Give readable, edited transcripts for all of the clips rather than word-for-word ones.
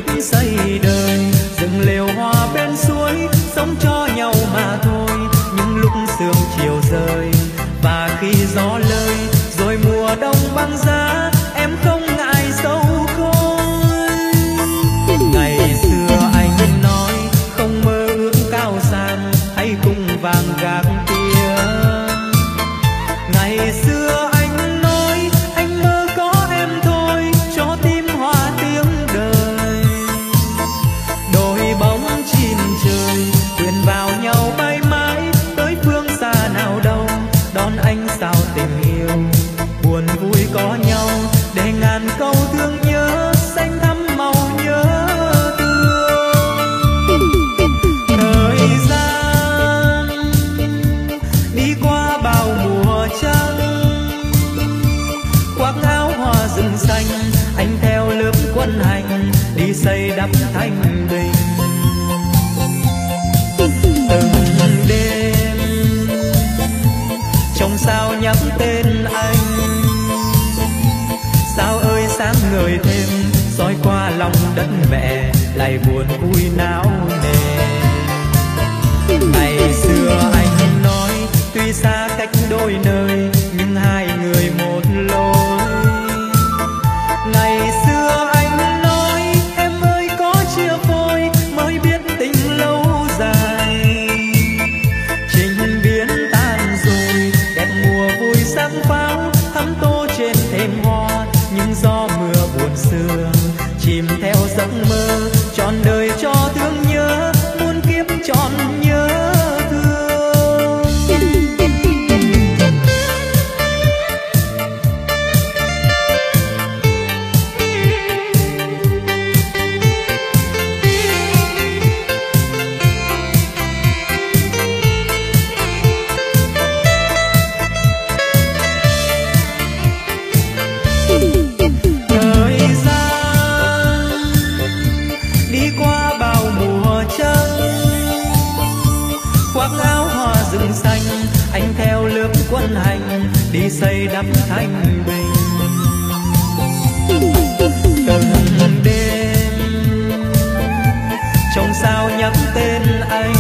kiếp xây đời. Rừng lều hoa bên suối sống cho nhau mà thôi. Những lúc sương chiều rơi và khi gió lơi, rồi mùa đông băng giá em không ngại sâu khôi. Ngày xưa anh nói không mơ ước cao sang, hãy cùng vàng gác kia. Ngày xưa anh nói anh mơ có em thôi, cho tim hoa tiếng đời. Đôi bóng chim trời quyện vào nhau bay mãi tới phương xa nào đâu. Đón anh sao tình yêu buồn vui có nhau, để ngàn câu thương nhớ xanh thắm màu nhớ thương. Thời gian đi qua bao mùa trăng, khoác áo hoa rừng xanh, anh theo lớp quân hành đi xây đắp thanh bình. Từng đêm trong sao nhắc tên anh, sao ơi sáng ngời thêm soi qua lòng đất mẹ, lại buồn vui náo nề. Ngày xưa anh nói tuy xa cách đôi nơi, nhưng hai người một lối. Ngày xưa anh nói em ơi có chia phôi mới biết tình lâu dài. Trình biến tan rồi đẹp mùa vui sắc pháo thắm tô trên thềm hoa, nhưng do mưa buồn sương chìm theo giấc mơ, trọn đời cho thương nhớ muôn kiếp trọn nhớ thương. Thời gian đi qua bao mùa trăng, khoác áo hoa rừng xanh, anh theo lớp quân hành đi xây đắp thanh bình. Từng đêm trong sao nhắc tên anh,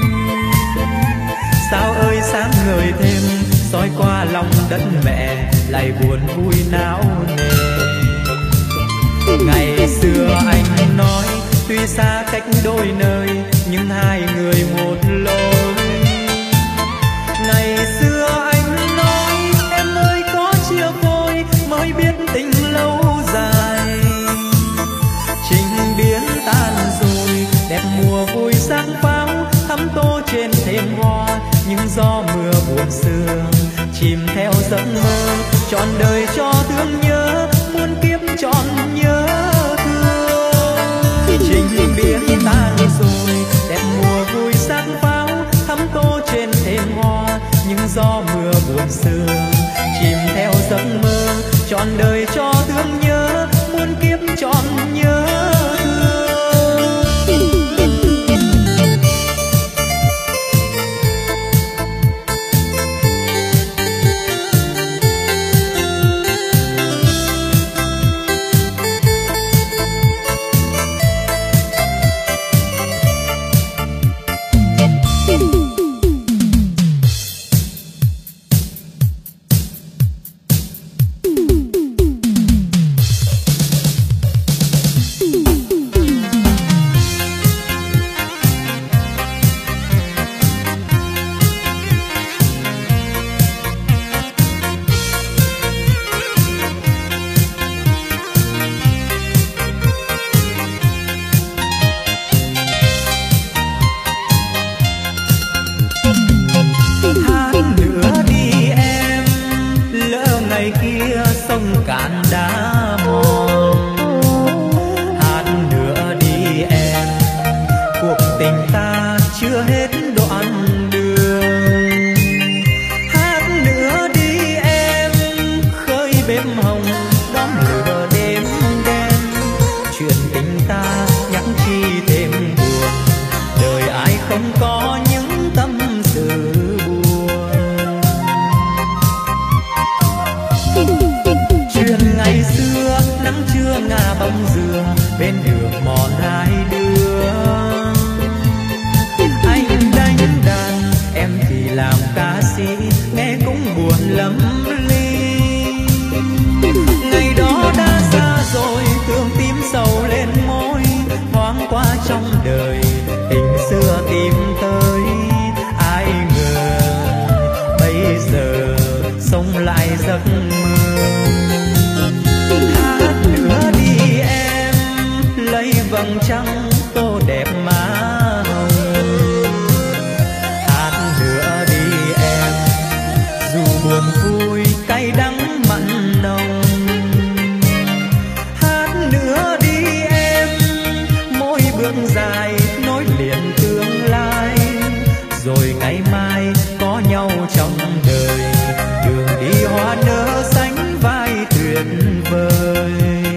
sao ơi sáng ngời thêm soi qua lòng đất mẹ, lại buồn vui náo nề. Ngày xưa anh nói tuy xa cách đôi nơi, nhưng hai người một lối. Ngày xưa anh nói em ơi có chia phôi mới biết tình lâu dài. Trình biến tan rồi đẹp mùa vui sáng pháo thắm tô trên thềm hoa, nhưng do mưa buồn sương chìm theo giấc mơ, trọn đời cho thương nhớ muôn kiếp trọn nhớ thương. Trình biến tan rồi đẹp mùa vui sáng pháo thắm tô trên thềm hoa, nhưng do mưa buồn sương chìm theo giấc mơ, trọn đời cho thương nhớ muôn kiếp trọn nhớ thương. Chuyện ngày xưa nắng trưa ngả bóng dừa bên đường mòn mòn hai đứa. Anh đánh đàn em thì làm ca sĩ, nghe cũng buồn lắm ly. Ngày đó đã xa rồi, thương tím sầu lên môi, thoáng qua trong đời tình xưa tìm tới. Ai ngờ bây giờ sống lại giấc mơ. Hát nữa đi em, lấy vầng trăng tô đẹp má hồng. Hát nữa đi em, dù buồn vui cay đắng mặn nồng. Hát nữa đi em, mỗi bước dài nối liền tương lai. Rồi ngày mai có nhau trong đời, đường đi hoa nở sánh vai tuyệt vời.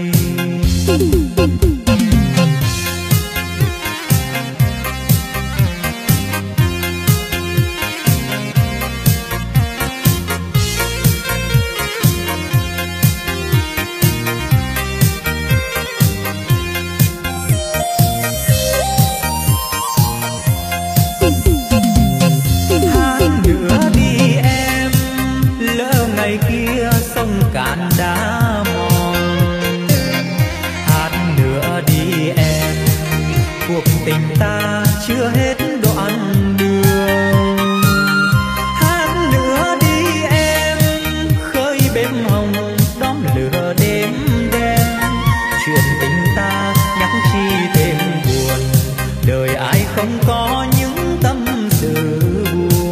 Cạn đá mòn. Hát nữa đi em, cuộc tình ta chưa hết đoạn đường. Hát nữa đi em, khơi bếp hồng đón lửa đêm đen. Chuyện tình ta nhắc chi thêm buồn, đời ai không có những tâm sự buồn.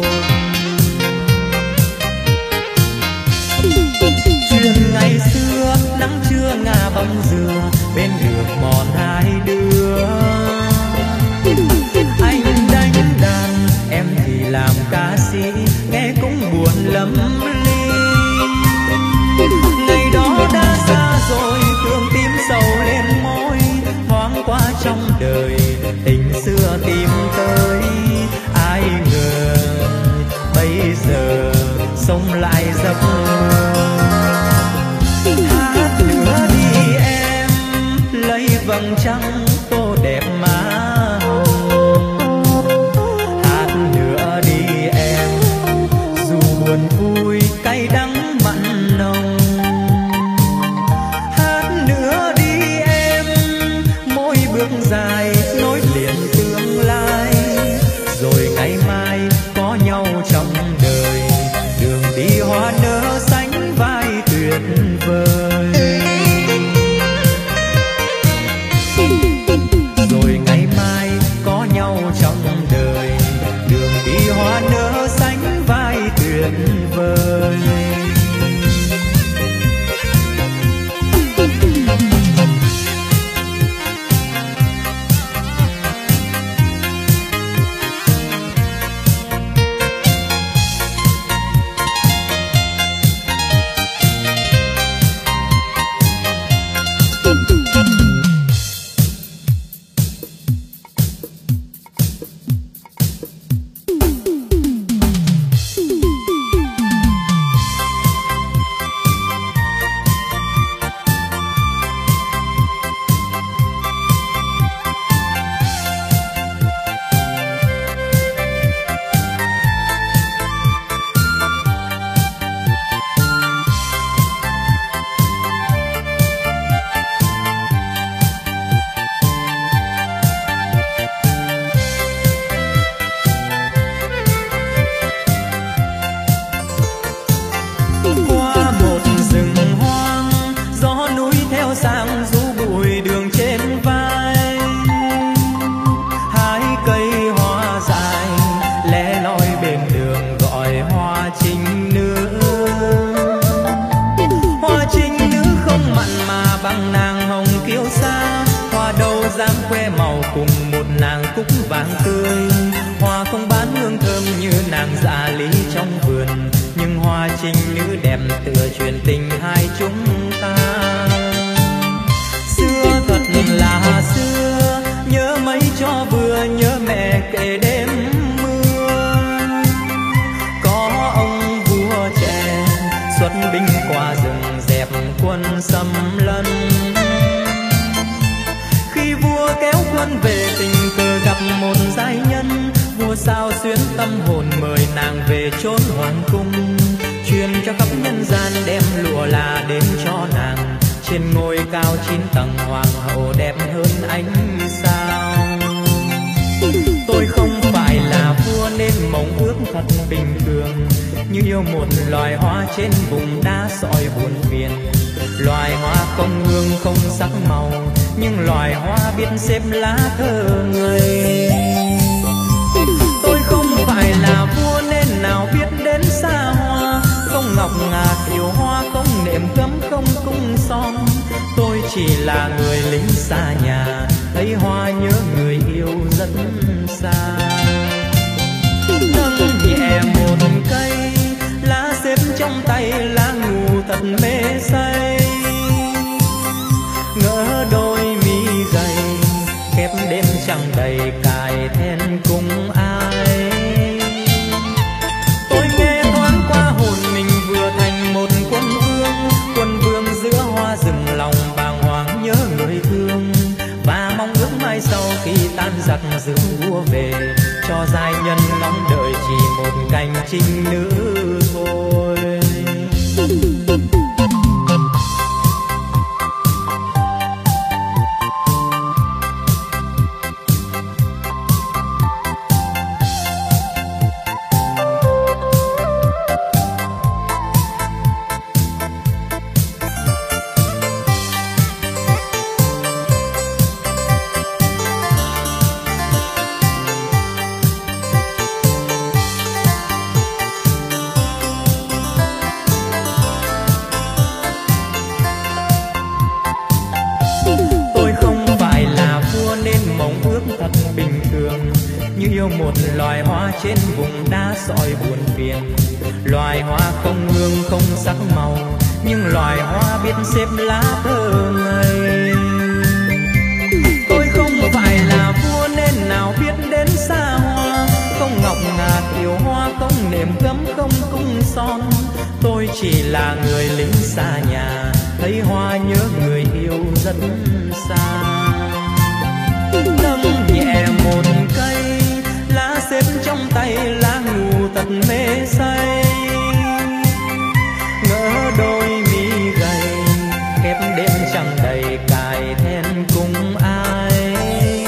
Ngày xưa nắng trưa ngả bóng dừa, bên đường mòn hai đứa. Anh đánh đàn em thì làm ca sĩ, nghe cũng buồn lắm ly. Ngày đó đã xa rồi, thương tím sầu lên môi, thoáng qua trong đời tình xưa tìm tới. Ai ngờ bây giờ sống lại giấc mơ. Hát nữa đi em, lấy vầng trăng tô đẹp má hồng. Hát nữa đi em, dù buồn vui cay đắng mặn nồng. Hát nữa đi em, mỗi bước dài nối liền tương lai. Rồi ngày mai có nhau trong đời, đường đi hoa nở sánh vai tuyệt vời. Rồi ngày mai có nhau trong đời, đường đi hoa nở sánh vai tuyệt vời. cúc vàng tươi, hoa không bán hương thơm như nàng dạ lý trong vườn, nhưng hoa trinh nữ đẹp tựa truyền tình hai chúng ta. Xưa thật là xưa, nhớ mấy cho vừa, nhớ mẹ kể đêm mưa. Có ông vua trẻ xuất binh qua rừng dẹp quân xâm lấn, khi vua kéo kéo quân về, tình cờ gặp một giai nhân. Vua sao xuyến tâm hồn mời nàng về chốn hoàng cung, truyền cho khắp nhân gian đem lụa là đến cho nàng. Trên ngôi cao 9 tầng hoàng hậu đẹp hơn ánh sao. Tôi không phải là vua nên mong ước thật bình thường, như yêu một loài hoa trên vùng đá sỏi buồn phiền. Loài hoa không hương không sắc màu, nhưng loài hoa biết xếp lá thơ người. Tôi không phải là vua nên nào biết đến xa hoa, không ngọc ngà kiều hoa, không nệm cấm không cung son. Tôi chỉ là người lính xa nhà, thấy hoa nhớ người yêu rất xa. Nâng nhẹ một cây lá xếp trong tay, lá ngủ thật mê say. Ngỡ đôi mi gầy khép đêm trăng đầy, cài then cùng ai. Tôi nghe thoáng qua hồn mình vừa thành một quân vương, quân vương giữa hoa rừng lòng bàng hoàng nhớ người thương. Và mong ước mai sau khi tan giặc dưỡng vua về, cho giai nhân ngóng đợi chỉ một cành trinh nữ thôi. Một loài hoa trên vùng đá sỏi buồn phiền. Loài hoa không hương không sắc màu, nhưng loài hoa biết xếp lá thơ ngây. Tôi không phải là vua nên nào biết đến xa hoa, không ngọc ngà kiều hoa, không nệm gấm không cung son. Tôi chỉ là người lính xa nhà, thấy hoa nhớ người yêu rất xa. Nâng nhẹ một cây lá xếp trong tay, lá ngủ thật mê say. Ngỡ đôi mi gầy khép đêm trăng đầy, cài then cùng ai.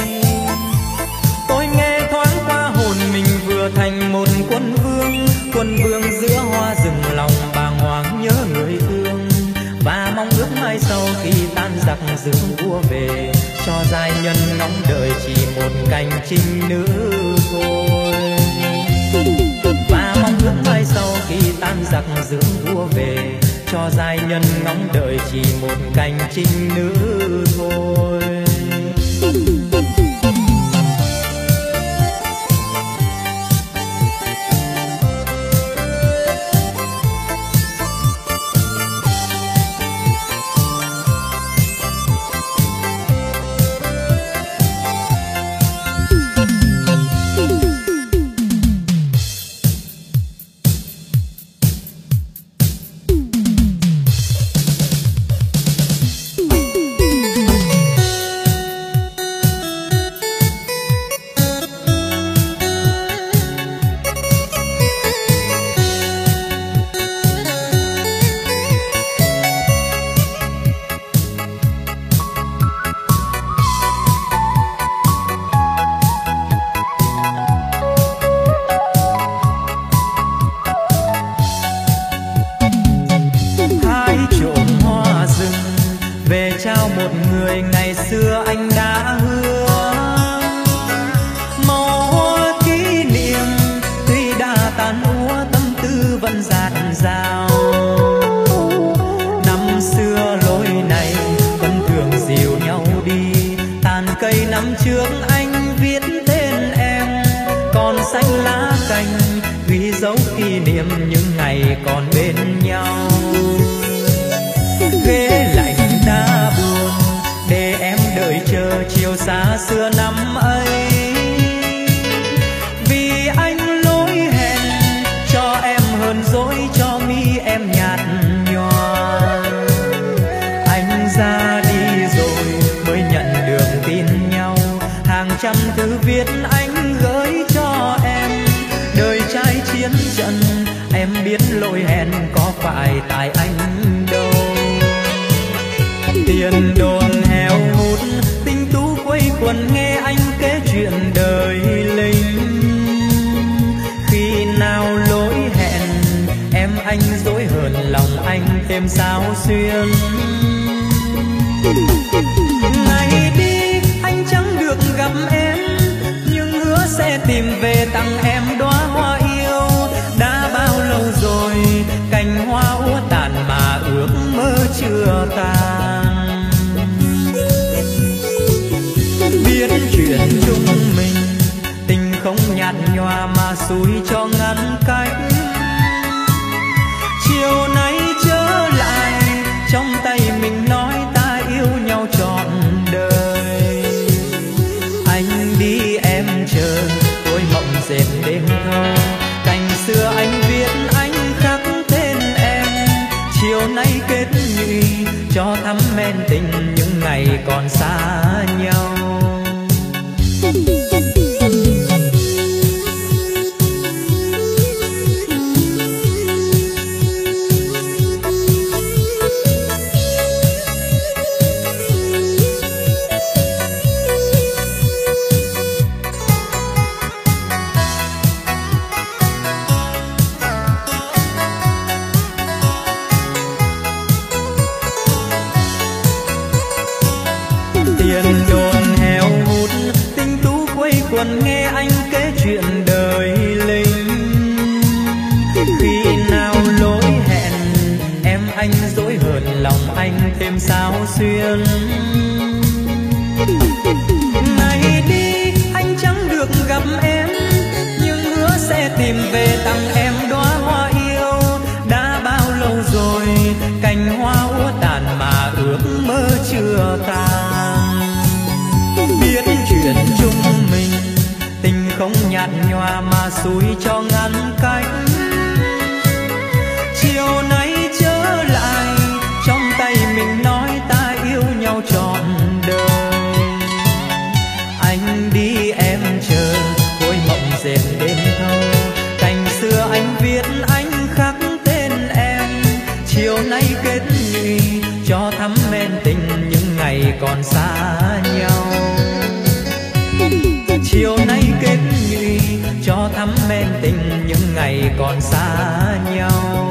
Tôi nghe thoáng qua hồn mình vừa thành một quân vương, quân vương giữa hoa rừng lòng bàng hoàng nhớ người thương. Và mong ước mai sau khi tan giặc dưỡng vua về, cho giai nhân ngóng đợi chỉ một cành trinh nữ thôi. Và mong ước mai sau khi tan giặc dưỡng vua về, cho giai nhân ngóng đợi chỉ một cành trinh nữ thôi. trăm thư viết anh gửi cho em. Đời trai chiến trận em biết lỗi hẹn có phải tại anh đâu. Tiền đồn heo hút tinh tú quây quần nghe anh kể chuyện đời lính. Khi nào lỗi hẹn em anh dối hờn lòng anh thêm sao xuyên. Ngày đi anh chẳng được gặp em, nhưng hứa sẽ tìm về tặng em đóa hoa yêu. Đã bao lâu rồi cành hoa úa tàn mà ước mơ chưa tan. Biết chuyện chúng mình tình không nhạt nhòa mà xui cho ngăn cách. Chiều nay trở lại trong tay mình nói ta yêu nhau trọn đời. Anh đi em chờ tôi mộng dệt đêm thâu. Cành xưa anh viết anh khắc tên em. Chiều nay kết nhụy cho thắm men tình những ngày còn xa nhau. Tiền đồn heo hút tinh tú quây quần nghe anh kể chuyện đời lính. Khi nào lỗi hẹn em anh dối hờn lòng anh thêm sao xuyên. Ngày đi anh chẳng được gặp em, nhưng hứa sẽ tìm về tặng em đóa hoa yêu. Đã bao lâu rồi cành hoa úa tàn mà ước mơ chưa tan. Biết chuyện chúng mình tình không nhạt nhòa mà xui cho ngăn cách. Chiều nay trở lại trong tay mình nói ta yêu nhau trọn đời. Anh đi em chờ khối mộng dệt đêm thâu. Cành xưa anh viết anh khắc tên em. Chiều nay kết nhụy cho thắm men tình những ngày còn xa nhau. Chiều nay kết nhụy cho thắm men tình những ngày còn xa nhau.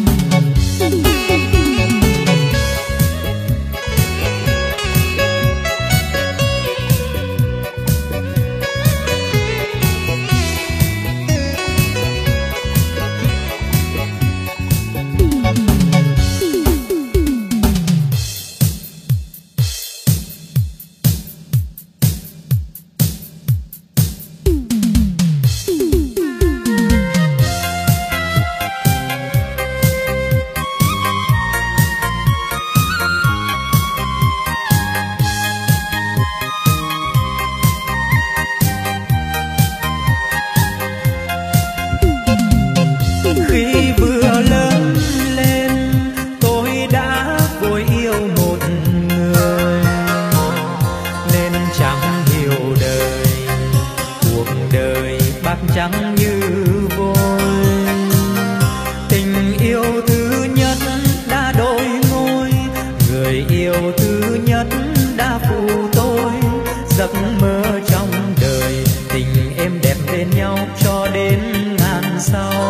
Chẳng như vôi tình yêu thứ nhất đã đổi ngôi. Người yêu thứ nhất đã phụ tôi. Giấc mơ trong đời tình êm đẹp bên nhau cho đến ngàn sau.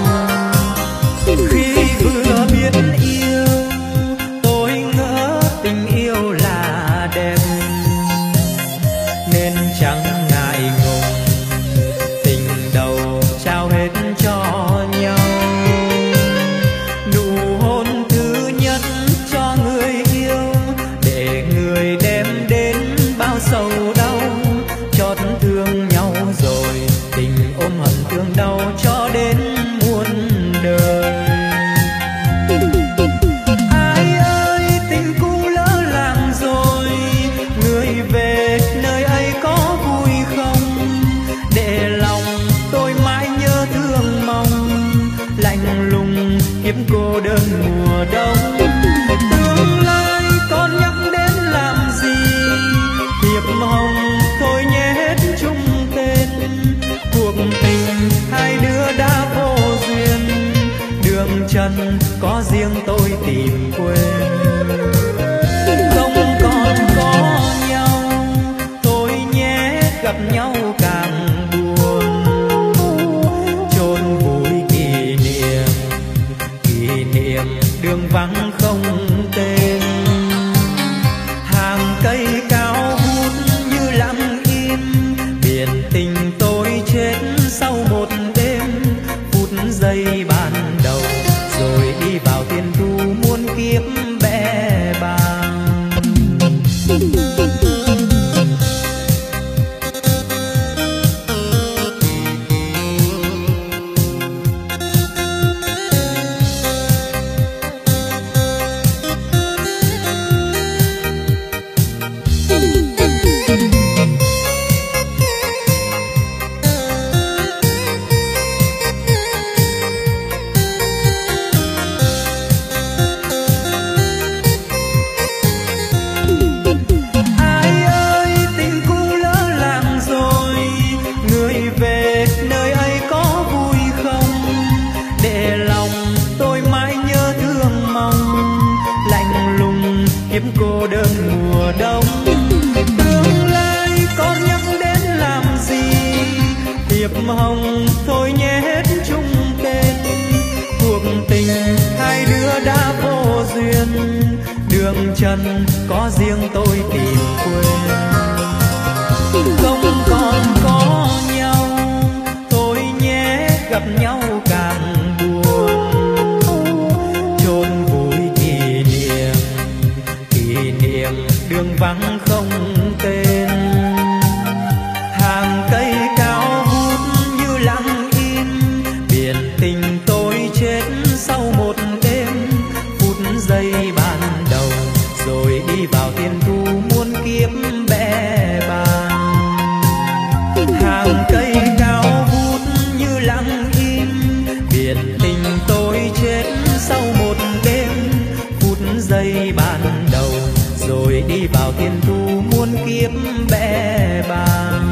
Khi vừa biết yêu tôi ngỡ tình yêu là đẹp, nên chẳng ngại ngùng trao hết cho nhau. Nụ hôn thứ nhất cho người yêu để người đem đến bao sầu đau. Chót thương nhau rồi tình ôm hận thương đau cho đến muôn đời. Ai ơi tình cũ lỡ làng rồi, người về nơi ấy có vui không? gặp nhau càng buồn. Chôn vùi kỷ niệm đường vắng không tên. Hàng cây cao vút như lặng im, biển tình tôi chết sau một đêm. Phút giây ban đầu rồi đi vào tiền thu muôn kiếp bẽ bàng. Cô đơn mùa đông, tương lai con nhắc đến làm gì? Thiệp hồng thôi nhé hết chung tên. Cuộc tình hai đứa đã vô duyên, đường trần có riêng tôi tìm quên. Không còn có nhau thôi nhé, gặp nhau càng buồn. Chôn vùi kỷ niệm đường vắng không tên. Hàng cây cao vút như lặng im, biển tình tôi chết sau một đêm. Phút giây ban đầu rồi đi vào tiền thu muôn kiếp bẽ bàng. Hàng cây cao vút như lặng im, biển tình tôi chết sau một đêm. Phút giây ban đầu rồi đi vào tiền thu muôn kiếp bẽ bàng.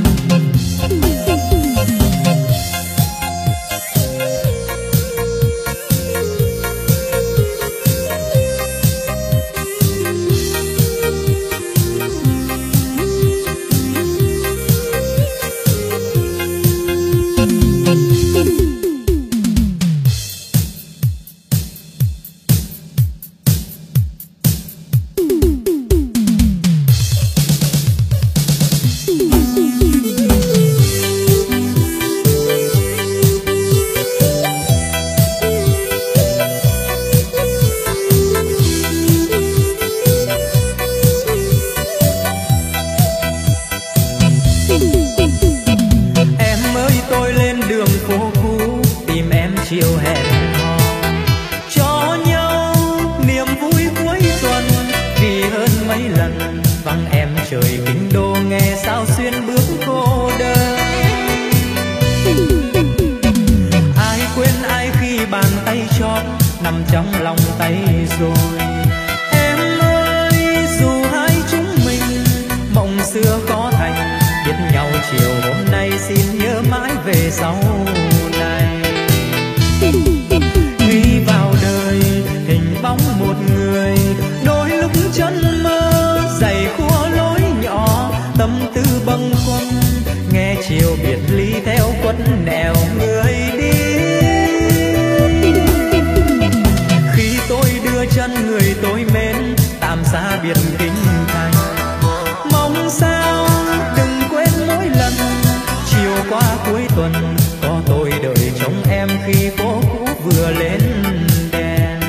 Chiều hẹn hò cho nhau niềm vui cuối tuần, vì hơn mấy lần vắng em trời kinh đô nghe sao xuyên bước cô đơn. Ai quên ai khi bàn tay chót nằm trong lòng tay rồi. Em ơi dù hai chúng mình mộng xưa khó thành, biết nhau chiều hôm nay xin nhớ mãi về sau này. Ghi vào đời hình bóng một người, đôi lúc chân mơ dày khua lối nhỏ. Tâm tư bâng khuâng nghe chiều biệt ly theo quất nẻo người đi. Khi tôi đưa chân người tôi mến tạm xa biệt kinh thành, mong sao đừng quên mỗi lần chiều qua cuối tuần có tôi đợi trông em khi phố cũ vừa lên đèn.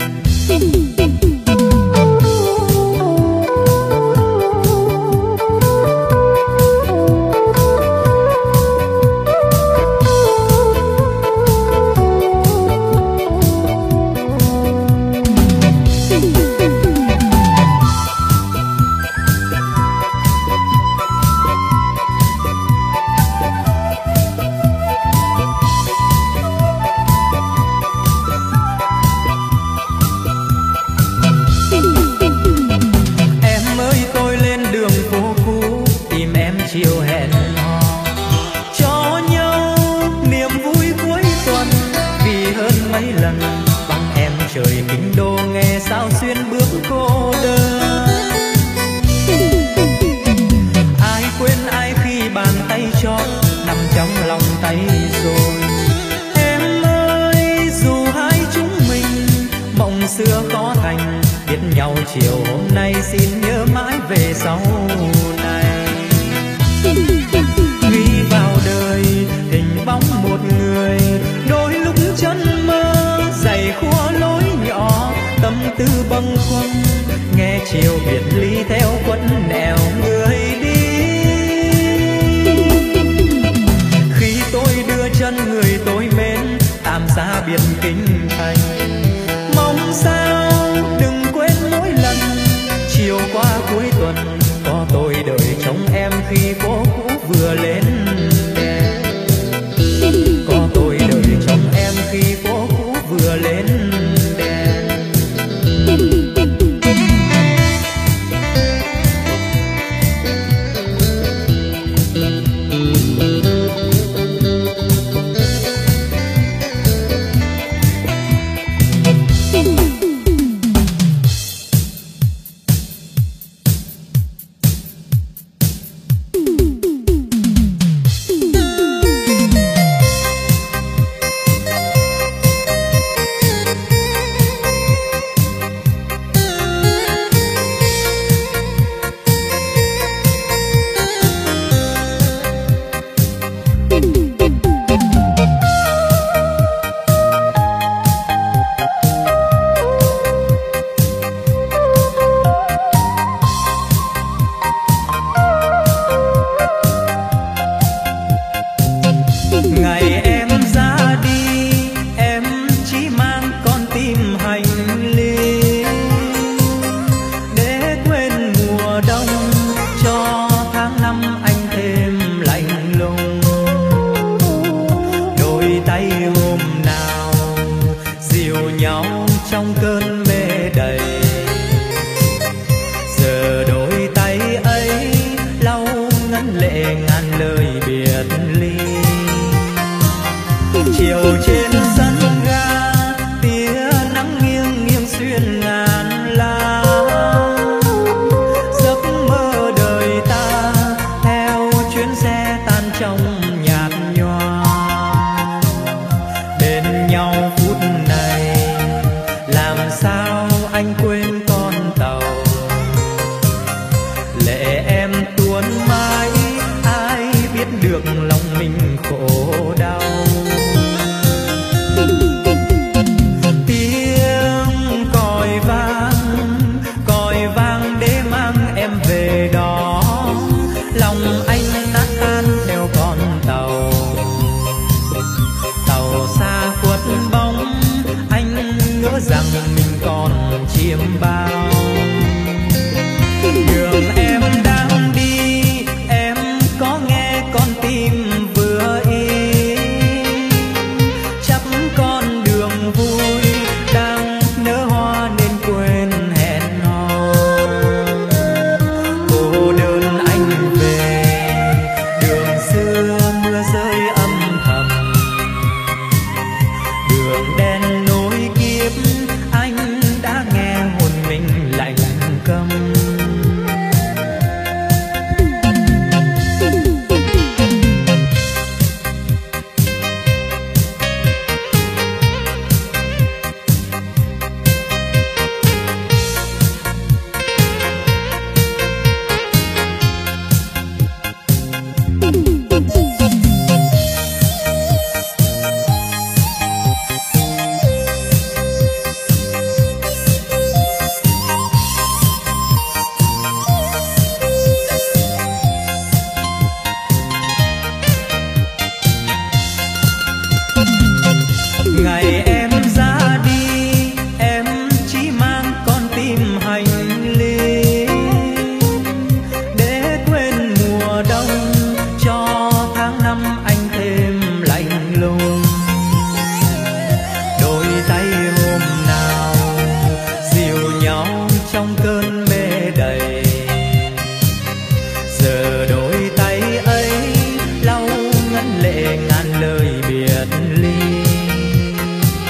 Chiều hẹn hò cho nhau niềm vui cuối tuần, vì hơn mấy lần vắng em trời kinh đô nghe sao xuyên bước cô đơn. Ai quên ai khi phố cũ vừa lên đèn. Có tôi đợi chồng em khi phố cũ vừa lên đèn. Ngày em ra đi em chỉ mang con tim hành lý, để quên mùa đông cho tháng năm anh thêm lạnh lùng. Đôi tay hôm nào dìu nhau trong cơn mê đầy, giờ đôi tay ấy lau ngấn lệ ngàn lời biệt ly. Chiều trên sân ga tia nắng nghiêng nghiêng xuyên ngàn lá, giấc mơ đời ta theo chuyến xe tan trong nhạt nhòa. Bên nhau phút này làm sao anh quên con tàu, lệ em tuôn mãi ai biết được lòng mình khổ đau. Tiếng còi vang để mang em về đó, lòng anh nát tan theo con tàu. Tàu xa khuất bóng anh ngỡ rằng mình còn chiêm bao. Đường em đang đi em có nghe con tim vừa im, chắc con đường vui đang nở hoa nên quên hẹn hò. Cô đơn anh về đường xưa mưa rơi âm thầm, đường đen nối kiếp anh đã nghe hồn mình lạnh câm. Ngày em ra đi em chỉ mang con tim hành lý, để quên mùa đông cho tháng năm anh thêm lạnh lùng. Đôi tay hôm nào dìu nhau trong cơn mê đầy, giờ đôi tay ấy lau ngấn lệ ngàn lời biệt ly.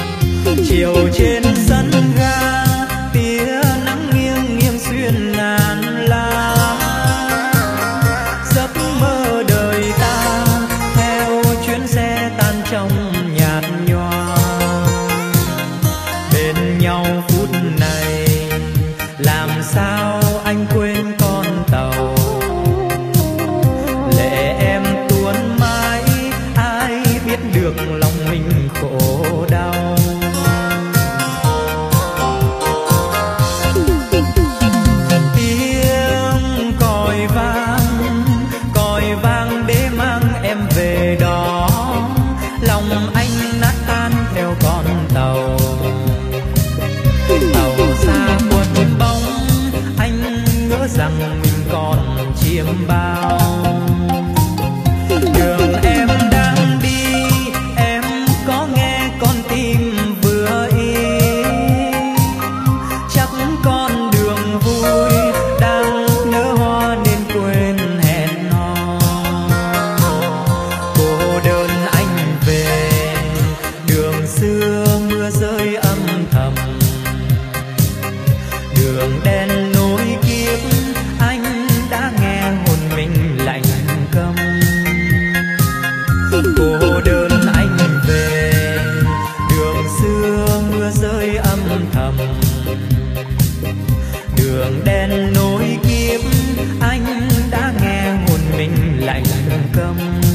cầm.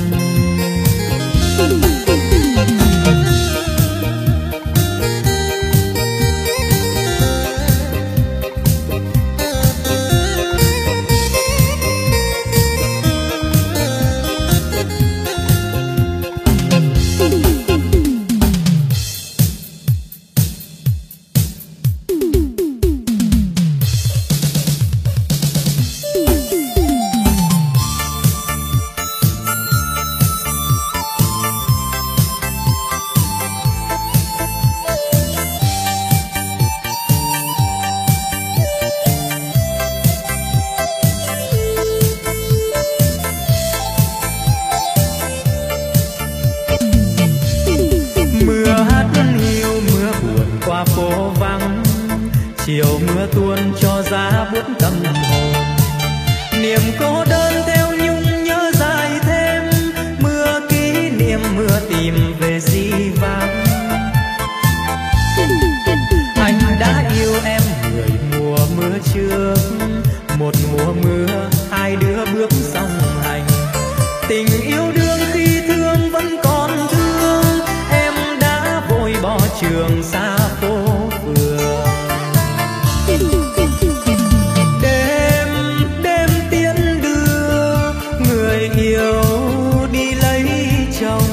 chiều mưa tuôn cho giá buốt tâm hồn. Niềm cô đơn theo nhung nhớ dài thêm, mưa kỷ niệm mưa tìm về di vang. Anh đã yêu em 10 mùa mưa trước, một mùa mưa hai đứa bước song hành. Tình yêu đương khi thương vẫn còn thương, em đã vội bỏ trường xa phố phường. Đêm đêm tiễn đưa người yêu đi lấy chồng.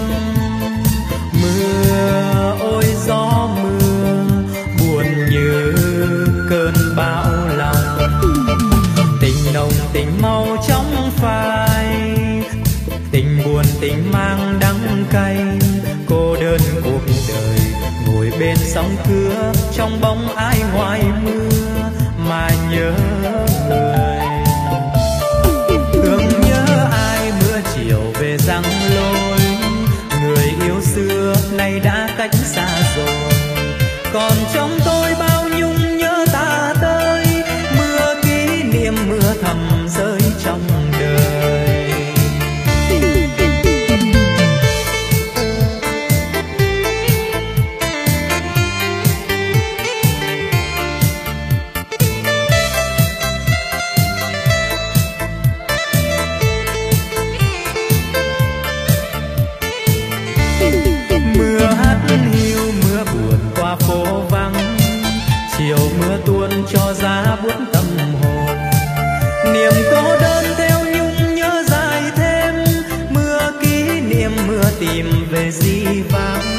Mưa ôi gió mưa buồn như cơn bão lòng. Tình nồng tình mau chóng phai, tình buồn tình mang đắng cay. Cô đơn cuộc đời ngồi bên sóng cưa, trong bóng ai ngoài mưa mà nhớ người. Thương nhớ ai mưa chiều về răng lối, người yêu xưa nay đã cách xa rồi. Còn trong tôi bao nhung nhớ ta tới, mưa kỷ niệm mưa thầm rơi trong đời. Mưa hát hiu mưa buồn qua phố vắng, chiều mưa tuôn cho giá buốt tâm hồn. Niềm cô đơn theo nhung nhớ dài thêm, mưa kỷ niệm mưa tìm về di vang.